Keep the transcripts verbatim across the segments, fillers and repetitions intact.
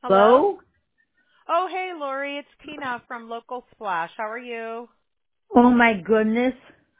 Hello? Hello? Oh, hey, Lori. It's Tina from Local Splash. How are you? Oh my goodness.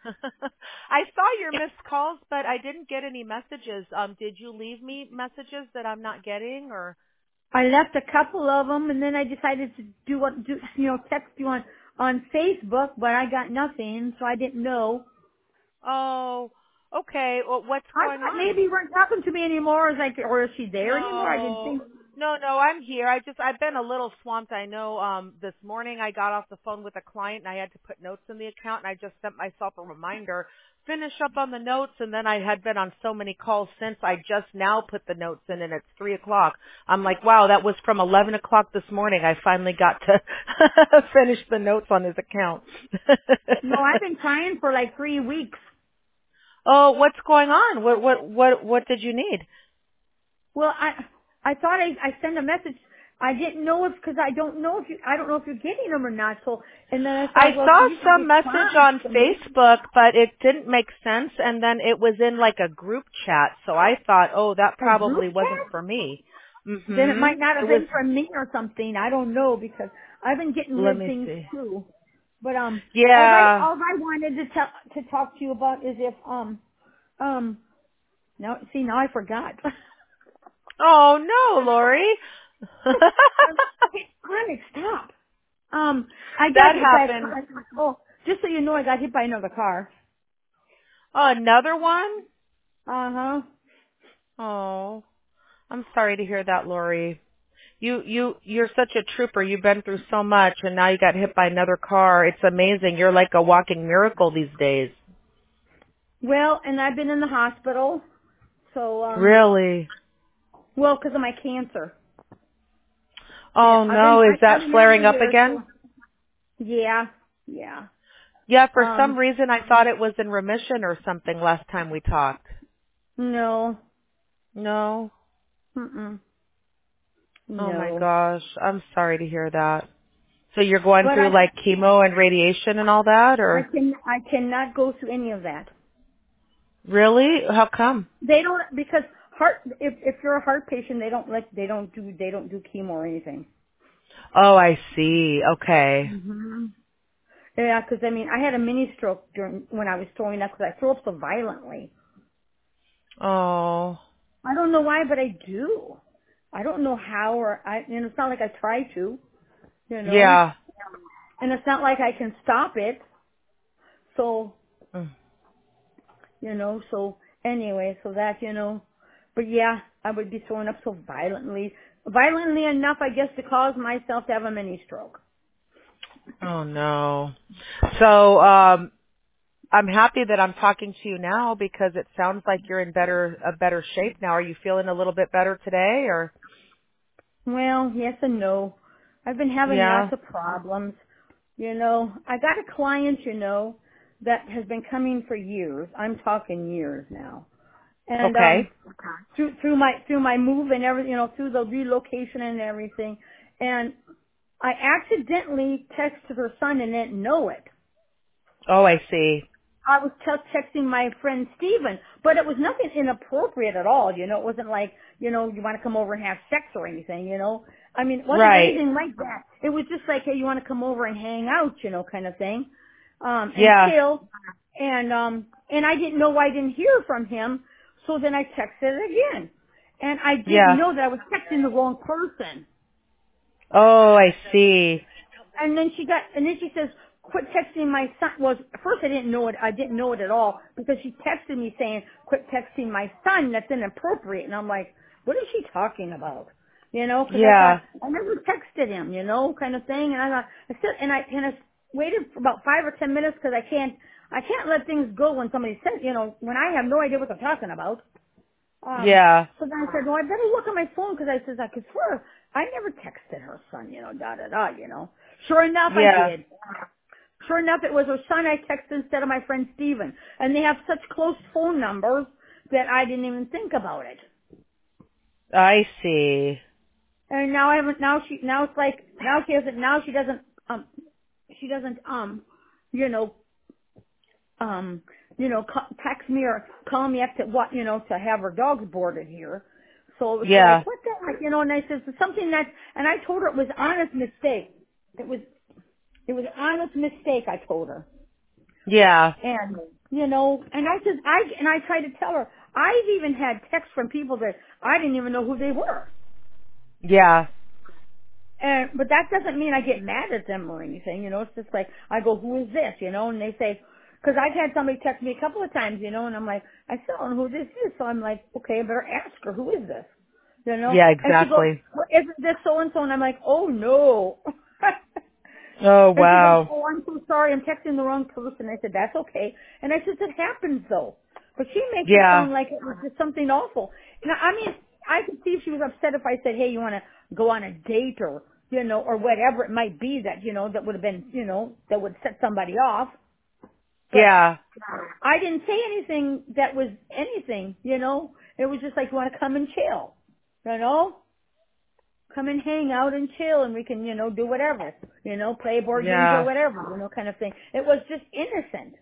I saw your missed calls, but I didn't get any messages. Um, did you leave me messages that I'm not getting, or? I left a couple of them and then I decided to do what, do, you know, text you on, on Facebook, but I got nothing, so I didn't know. Oh, okay. Well, what's I going thought on? maybe you weren't talking to me anymore, is like, or is she there anymore? I didn't No, think. no, no. I'm here. I just I've been a little swamped. I know. Um, this morning I got off the phone with a client and I had to put notes in the account, and I just sent myself a reminder, finish up on the notes, and then I had been on so many calls since. I just now put the notes in, and it's three o'clock. I'm like, wow, that was from eleven o'clock this morning. I finally got to finish the notes on his account. No, I've been trying for like three weeks. Oh, what's going on? What what what what did you need? Well, I, I thought I, I sent a message. I didn't know if, cause I don't know if you, I don't know if you're getting them or not, so, and then I I thought, well, saw you can some message respond on to me. Facebook, but it didn't make sense, and then it was in like a group chat, so I thought, oh, that A group probably wasn't chat? for me. Then it Mhm. might not It have was. been from me or something. I don't know because I've been getting Let weird me things see. too. But um, all I Yeah. all I wanted to tell to talk to you about is if um um now see now I forgot. Oh no, Lori. Um, okay, Chronic, stop. Um, I got That hit by a happened. car. Oh, just so you know, I got hit by another car. Oh, another one? Uh huh. Oh, I'm sorry to hear that, Lori. You you you're such a trooper. You've been through so much, and now you got hit by another car. It's amazing. You're like a walking miracle these days. Well, and I've been in the hospital. So um, Really? well, because of my cancer. Yeah, Oh I've been no, is I, I've that been flaring up everywhere. again? So yeah, yeah. Yeah, for Um, some reason I thought it was in remission or something last time we talked. no. No? Mm-mm. Oh my No. gosh, I'm sorry to hear that. So you're going But I, through like chemo and radiation and all that, I or? can, I cannot go through any of that. Really? How come? They don't, because heart, if, if you're a heart patient, they don't like, they don't do, they don't do chemo or anything. Oh, I see. Okay. hmm Yeah, because I mean, I had a mini stroke during, when I was throwing up because I throw up so violently. Oh, I don't know why, but I do. I don't know how or I, you know, it's not like I try to, you know, yeah. and it's not like I can stop it. So, Mm. you know, so anyway, so that, you know, but yeah, I would be throwing up so violently, violently enough, I guess, to cause myself to have a mini stroke. Oh no. So, um, I'm happy that I'm talking to you now because it sounds like you're in better, a better shape now. Are you feeling a little bit better today, or? Well, yes and no. I've been having lots Yeah. of problems. You know, I got a client, you know, that has been coming for years. I'm talking years now. And um Okay. through through my through my move and everything, you know, through the relocation and everything. And I accidentally texted her son and didn't know it. Oh, I see. I was te- texting my friend Steven, but it was nothing inappropriate at all. You know, it wasn't like, you know, you want to come over and have sex or anything, you know. I mean, it wasn't Right. anything like that. It was just like, hey, you want to come over and hang out, you know, kind of thing, um, and Yeah. chill. And, um, and I didn't know why I didn't hear from him, so then I texted again. And I didn't Yeah. know that I was texting the wrong person. Oh, I see. And then she got, and then she says, quit texting my son. Well, at first I didn't know it, I didn't know it at all because she texted me saying, quit texting my son. That's inappropriate. And I'm like, what is she talking about? You know, because I thought, Yeah. I never texted him, you know, kind of thing. And I thought, I said, and I, and I waited for about five or ten minutes because I can't, I can't let things go when somebody says, you know, when I have no idea what they're talking about. Um, Yeah. so then I said, well, I better look at my phone because I says I could swear I never texted her son, you know, da da da, you know. Sure enough, I Yeah. did. Sure enough, it was her son I texted instead of my friend Steven. And they have such close phone numbers that I didn't even think about it. I see. And now I haven't, now she, now it's like, now she doesn't, now she doesn't, um, she doesn't, um, you know, um, you know, ca- text me or call me up to what, you know, to have her dogs boarded here. So it was Yeah. like, what the that, you know, and I said, it's something that, and I told her it was honest mistake. It was, it was honest mistake, I told her. Yeah. And, you know, and I said, I, and I tried to tell her, I've even had texts from people that I didn't even know who they were. Yeah. And, but that doesn't mean I get mad at them or anything, you know, it's just like, I go, who is this, you know, and they say, cause I've had somebody text me a couple of times, you know, and I'm like, I still don't know who this is, so I'm like, okay, I better ask her, who is this? You know? Yeah, And she goes, exactly. well, isn't this so-and-so? And I'm like, oh no. Oh, And she goes, wow. oh, I'm so sorry, I'm texting the wrong person. I said, that's okay. And I said, it happens though. But she makes it Yeah. sound like it was just something awful. Now, I mean, I could see if she was upset if I said, hey, you want to go on a date or, you know, or whatever it might be that, you know, that would have been, you know, that would set somebody off. But Yeah. I didn't say anything that was anything, you know. It was just like, you want to come and chill, you know? Come and hang out and chill and we can, you know, do whatever, you know, play board games or Yeah. whatever, you know, kind of thing. It was just innocent.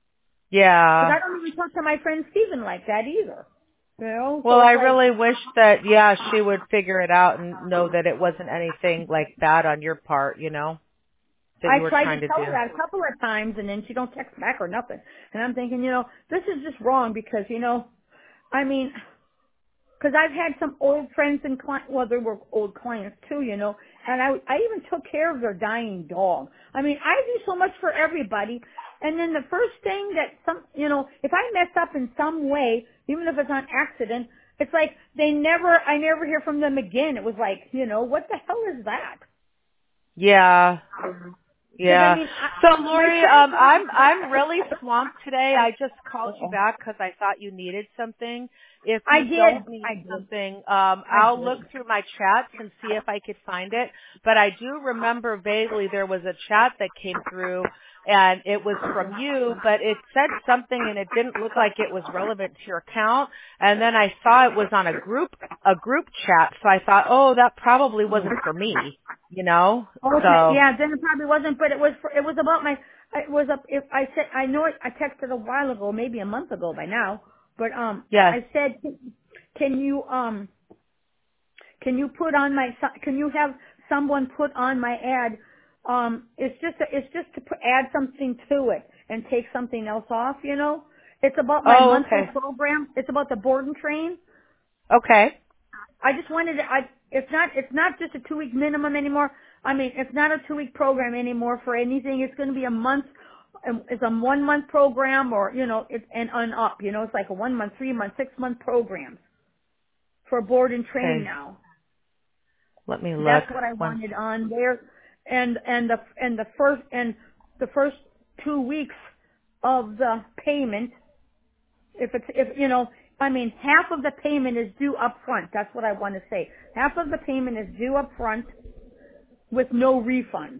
Because Yeah. I don't even talk to my friend Steven like that either. You know, Well, so I it's like, really wish that, yeah, she would figure it out and know that it wasn't anything like bad on your part, you know, that I you were tried to trying to tell do. her that a couple of times and then she don't text back or nothing. And I'm thinking, you know, this is just wrong because, you know, I mean, because I've had some old friends and clients, well, they were old clients too, you know, and I, I even took care of their dying dog. I mean, I do so much for everybody, and then the first thing that some, you know, if I mess up in some way, even if it's on accident, it's like they never, I never hear from them again. It was like, you know, what the hell is that? Yeah. Because I Yeah. mean, So I, my Lori, friends um, I'm I'm really don't. swamped today. I just called you Uh-oh. back because I thought you needed something. If I you did, don't need I did, something, um, I I'll look did. through my chats and see if I could find it. But I do remember vaguely there was a chat that came through and it was from you, but it said something and it didn't look like it was relevant to your account. And then I saw it was on a group a group chat, so I thought, oh, that probably wasn't for me, you know. Okay, So yeah, then it probably wasn't, but it was for, it was about my, it was up, if I said, I know it, I texted a while ago, maybe a month ago by now, but um, yes. I said, can you, um, can you put on my, can you have someone put on my ad, um, it's just, a, it's just to put, add something to it and take something else off, you know? It's about my Oh, monthly okay. program. It's about the board and train. Okay. I just wanted to, I, it's not, it's not just a two week minimum anymore. I mean, it's not a two week program anymore for anything. It's going to be a month, um, it's a one month program or, you know, it's, and on up, you know, it's like a one month, three month, six month program for board and train Okay. now. Let me look That's what I once. wanted on there. And, and the, and the first, and the first two weeks of the payment, if it's, if, you know, I mean, half of the payment is due up front. That's what I want to say. Half of the payment is due up front with no refund.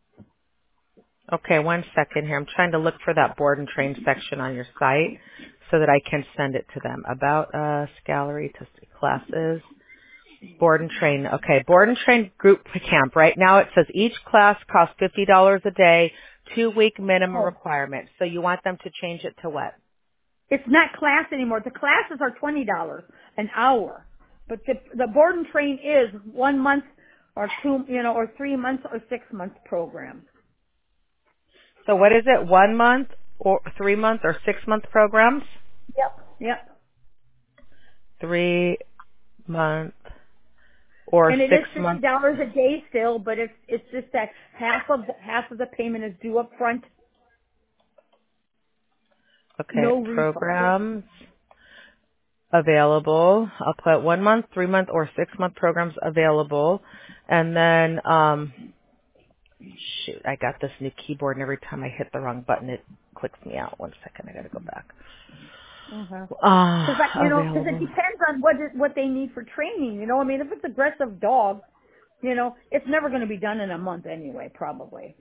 Okay, one second here. I'm trying to look for that board and train section on your site so that I can send it to them. About us, gallery, to classes, board and train. Okay, board and train group camp. Right now it says each class costs fifty dollars a day, two week minimum Oh, requirement. So you want them to change it to what? it's not class anymore. The classes are twenty dollars an hour, but the the board and train is one month or two, you know, or three months or six months program. So what is it? One month or three month or six month programs? Yep. Yep. Three month or And it is six fifty month. dollars a day still, but it's it's just that half of the, half of the payment is due up front, Okay, no refund. programs available. I'll put one month, three month, or six month programs available. And then, um, shoot, I got this new keyboard and every time I hit the wrong button, it clicks me out. One second, I gotta go back. Uh-huh. Because Ah, you know, because it available. depends on what it, what they need for training. You know, I mean, if it's aggressive dog, you know, it's never going to be done in a month anyway, probably.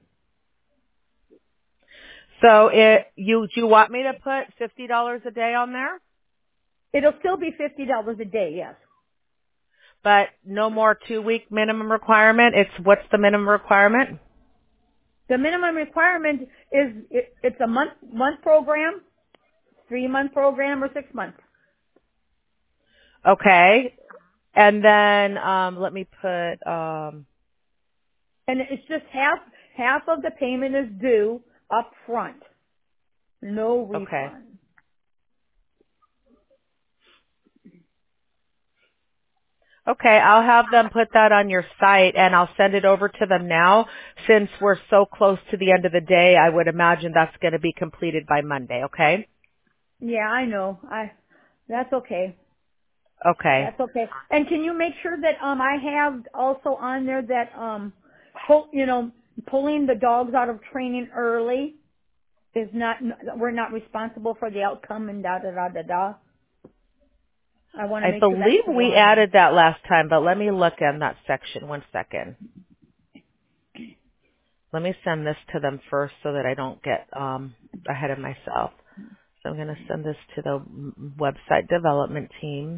So it, you, do you want me to put fifty dollars a day on there? It'll still be fifty dollars a day, yes. But no more two week minimum requirement? It's, what's the minimum requirement? The minimum requirement is it, it's a month month program, three month program, or six months. Okay. And then um, let me put. Um, And it's just half half of the payment is due up front. No okay. refund. Okay, I'll have them put that on your site and I'll send it over to them now. Since we're so close to the end of the day, I would imagine that's going to be completed by Monday, okay? Yeah, I know. I that's okay. Okay. That's okay. And can you make sure that um I have also on there that um pull, you know, pulling the dogs out of training early is not, we're not responsible for the outcome and da da da da da. I want to I make sure that's believe still we on there. added that last time, but let me look in that section. One second. Let me send this to them first so that I don't get um, ahead of myself. So I'm going to send this to the m- website development team.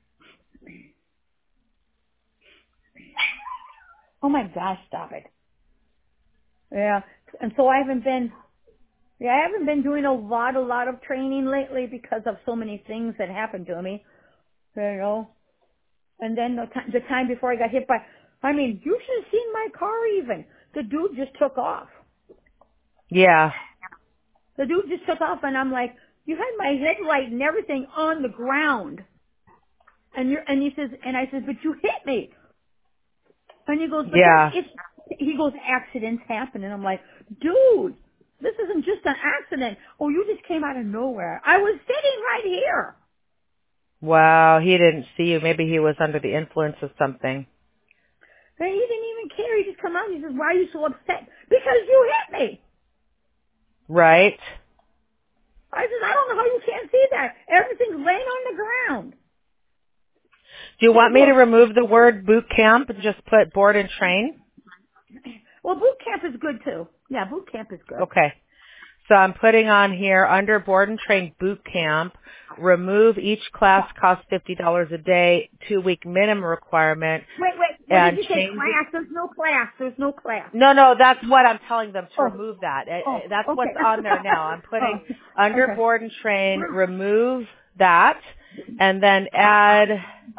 Oh my gosh, stop it. Yeah. And so I haven't been, yeah, I haven't been doing a lot, a lot of training lately because of so many things that happened to me, you know. And then the, ti- the time before I got hit by, I mean, you should have seen my car even. The dude just took off. Yeah. The dude just took off and I'm like, you had my headlight and everything on the ground. And you're, and he says, and I said, but you hit me. And he goes, but that's, Yeah. it's, he goes, accidents happen. And I'm like, dude, this isn't just an accident. Oh, you just came out of nowhere. I was sitting right here. Wow, he didn't see you. Maybe he was under the influence of something. And he didn't even care. He just come out and he says, why are you so upset? Because you hit me. Right? I said, I don't know how you can't see that. Everything's laying on the ground. Do you He want me to goes, remove the word boot camp and just put board and train? well, boot camp is good too. Yeah, boot camp is good. Okay. So I'm putting on here under board and train boot camp, remove each class costs fifty dollars a day, two week minimum requirement, Wait, wait, what did and you say? change it. Class? There's no class. There's no class. No, no, that's what I'm telling them to Oh, remove that. Eh, oh, eh, That's okay. what's on there now. I'm oh, putting under okay. board and train, remove that, and then add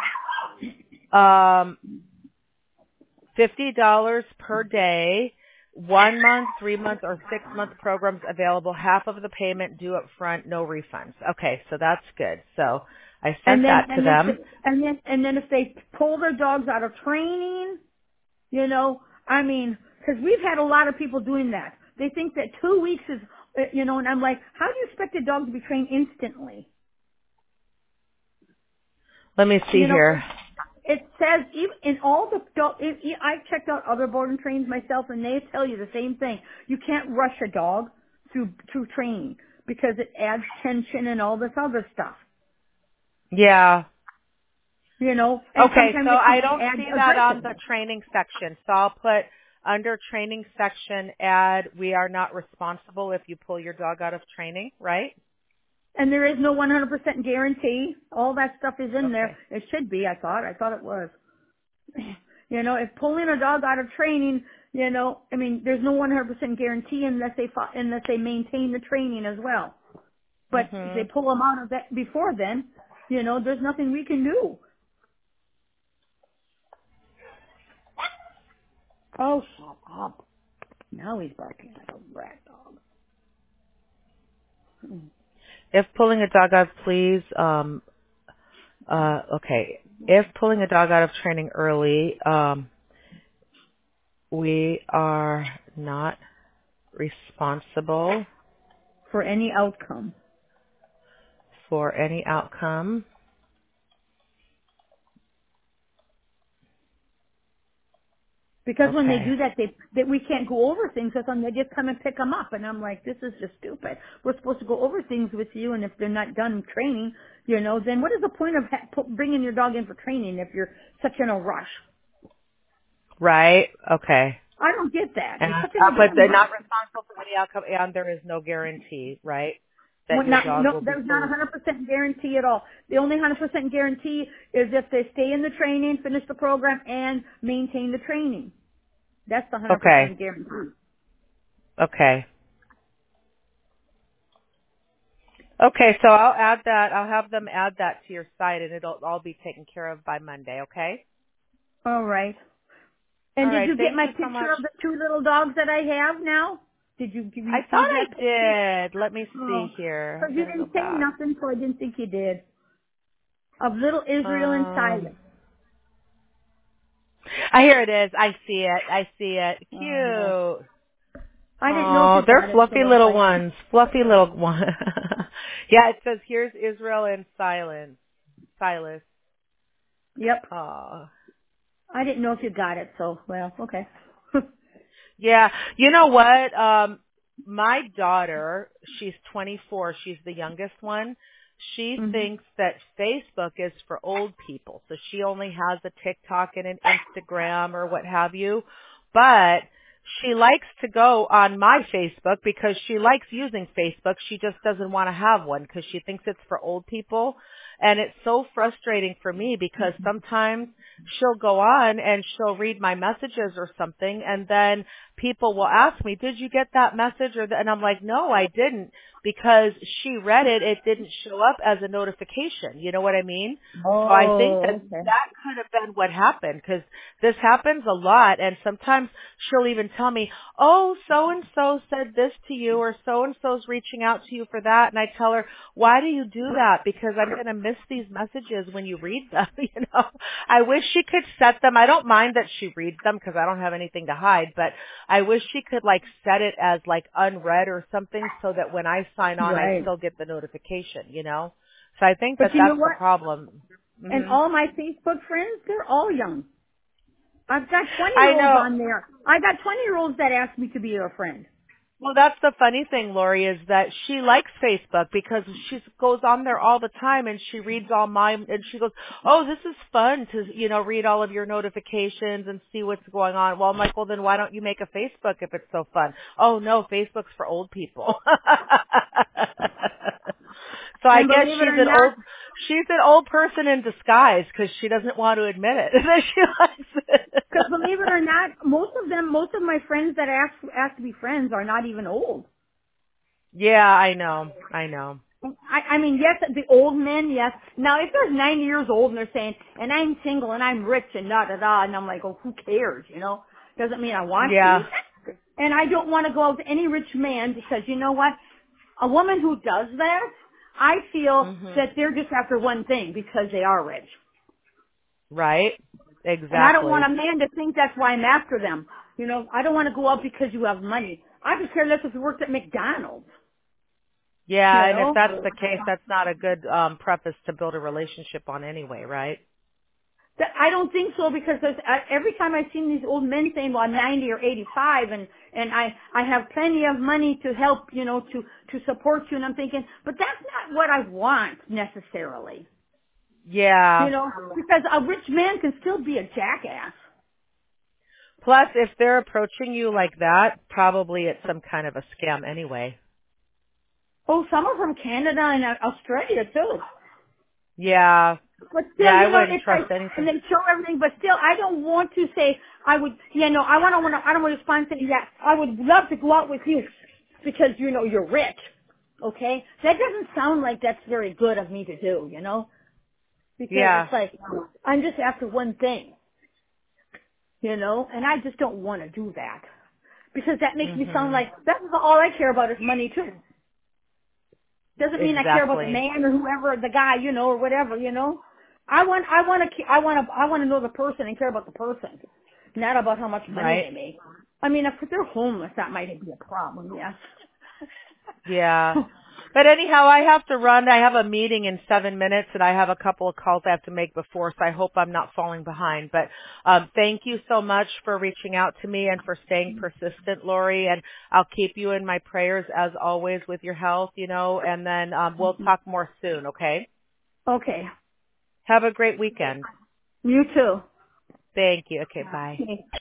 um, fifty dollars per day, one month, three month, or six month programs available, half of the payment due up front, no refunds. Okay, so that's good. So I And sent then, that to and then, them. and then, and then if they pull their dogs out of training, you know, I mean, because we've had a lot of people doing that. They think that two weeks is, uh, you know, and I'm like, how do you expect a dog to be trained instantly? Let me see You know, here. it, it says even in all the dog. It, it, I've checked out other board and trains myself, and they tell you the same thing. You can't rush a dog through through training because it adds tension and all this other stuff. Yeah. You know, and Okay, sometimes so it can I don't add see that on the aggression. training section. So I'll put under training section, add, we are not responsible if you pull your dog out of training, right? And there is no one hundred percent guarantee. All that stuff is in there. Okay. It should be, I thought. I thought it was. You know, if pulling a dog out of training, you know, I mean, there's no one hundred percent guarantee unless they fo- unless they maintain the training as well. But if they Mhm. pull them out of that before then, you know, there's nothing we can do. Oh, shut up. Now he's barking like a rat dog. If pulling a dog out, please, um, uh, okay. If pulling a dog out of training early, um, we are not responsible For any outcome. for any outcome. Because when they Okay. do that, they, they we can't go over things with them. They just come and pick them up, and I'm like, this is just stupid. We're supposed to go over things with you, and if they're not done training, you know, then what is the point of ha- pu- bringing your dog in for training if you're such in a rush? Right? Okay. I don't get that. And You're such in I'll a put damn they're rush. not responsible for any outcome, and there is no guarantee, right, that Well, your not, dog no, will be there's not a fully. hundred percent guarantee at all. The only hundred percent guarantee is if they stay in the training, finish the program, and maintain the training. That's the hundred Okay. percent guarantee. Okay. Okay, so I'll add that. I'll have them add that to your site, and it'll all be taken care of by Monday. Okay. All right. And All did right. you get Thank my you so much. picture of the two little dogs that I have now? Did you, did you I see thought I that picture? did. Let me see Oh, here. because I you gotta go didn't say back. nothing, so I didn't think you did. Of little Israel and Um, Silas. I here it is. I see it. I see it. Oh. Cute. I didn't know if Oh, you they're got it, so fluffy I was little like, ones. Fluffy little one. Yeah, it says here's Israel and Silence. Silas. yep. Oh. I didn't know if you got it, so, well, okay. Yeah. You know what? Um my daughter, she's twenty-four, she's the youngest one. She hmm thinks that Facebook is for old people. So she only has a TikTok and an Instagram or what have you. But she likes to go on my Facebook because she likes using Facebook. She just doesn't want to have one because she thinks it's for old people. And it's so frustrating for me because sometimes she'll go on and she'll read my messages or something, and then people will ask me, did you get that message? Or the, and I'm like, no, I didn't, because she read it. It didn't show up as a notification. You know what I mean? So I think that Oh, okay. that could have been what happened, because this happens a lot. And sometimes she'll even tell me, oh, so-and-so said this to you, or so-and-so's reaching out to you for that. And I tell her, why do you do that? Because I'm going to miss these messages when you read them. You know, I wish she could set them. I don't mind that she reads them because I don't have anything to hide, but I wish she could like set it as like unread or something so that when I sign on, I Right. still get the notification, you know? So I think that But you know that's the what? problem. And Hmm. all my Facebook friends, they're all young. I've got I twenty-year-olds know. on there. I got twenty-year-olds that ask me to be their friend. Well, that's the funny thing, Lori, is that she likes Facebook because she goes on there all the time and she reads all my, and she goes, oh, this is fun to, you know, read all of your notifications and see what's going on. Well, I'm like, well, then why don't you make a Facebook if it's so fun? Oh, no, Facebook's for old people. So I And guess believe it she's or an not, old, she's an old person in disguise because she doesn't want to admit it that she likes it. because believe it or not, most of them, most of my friends that ask ask to be friends are not even old. Yeah, I know. I know. I, I mean, yes, the old men, yes. Now, if they're ninety years old and they're saying, and I'm single and I'm rich and da da da, and I'm like, oh, who cares, you know? Doesn't mean I want to. Yeah. And I don't want to go out to any rich man because you know what? A woman who does that, I feel Mhm. that they're just after one thing because they are rich. Right? And I don't want Exactly. a man to think that's why I'm after them. You know, I don't want to go out because you have money. I could care less if you worked at McDonald's. You Yeah, and if know? that's the case, that's not a good um preface to build a relationship on anyway, right? That- I don't think so because there's, I, every time I've seen these old men saying, well, I'm ninety or eighty-five and, and I, I have plenty of money to help, you know, to, to support you. And I'm thinking, but that's not what I want necessarily. You Yeah. know, because a rich man can still be a jackass. Plus, if they're approaching you like that, probably it's some kind of a scam anyway. Oh, some are from Canada and uh, Australia too. Yeah. But Yeah, still, I you know, wouldn't it's like, trust and anything. they show everything, but still, I don't want to say, I would, you know, I want to, want to, I don't want to respond to that. I would love to go out with you because, you know, you're rich. Okay? That doesn't sound like that's very good of me to do, you know? Because Yeah. it's like, I'm just after one thing, you know? And I just don't want to do that. Because that makes me sound Mhm. like, that's all I care about is money too. Doesn't mean I care about the Exactly. man or whoever, the guy, you know, or whatever, you know. I want, I want to, I want to, I want to know the person and care about the person, not about how much money Right? they make. I mean, if they're homeless, that might be a problem, yes. Yeah. But anyhow, I have to run. I have a meeting in seven minutes and I have a couple of calls I have to make before, so I hope I'm not falling behind. But um, thank you so much for reaching out to me and for staying persistent, Lori. And I'll keep you in my prayers as always with your health, you know, and then um, we'll talk more soon, okay? Okay. Have a great weekend. You too. Thank you. Okay, bye. Okay.